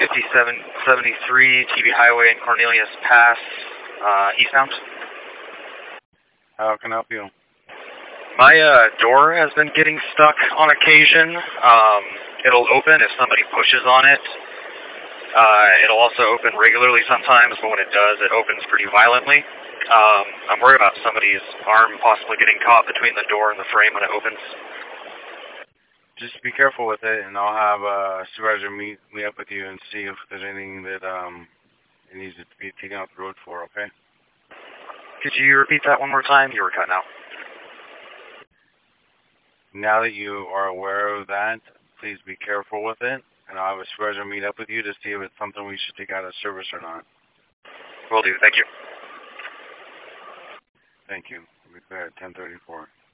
5773 TV Highway and Cornelius Pass, eastbound. How can I help you? My door has been getting stuck on occasion. It'll open if somebody pushes on it. It'll also open regularly sometimes, but when it does, it opens pretty violently. I'm worried about somebody's arm possibly getting caught between the door and the frame when it opens. Just be careful with it, and I'll have a supervisor meet up with you and see if there's anything that it needs to be taken off the road for, okay? Could you repeat that one more time? You were cutting out. Now that you are aware of that, please be careful with it, and I'll have a supervisor meet up with you to see if it's something we should take out of service or not. Will do. Thank you. Thank you. We'll be there at 10:34.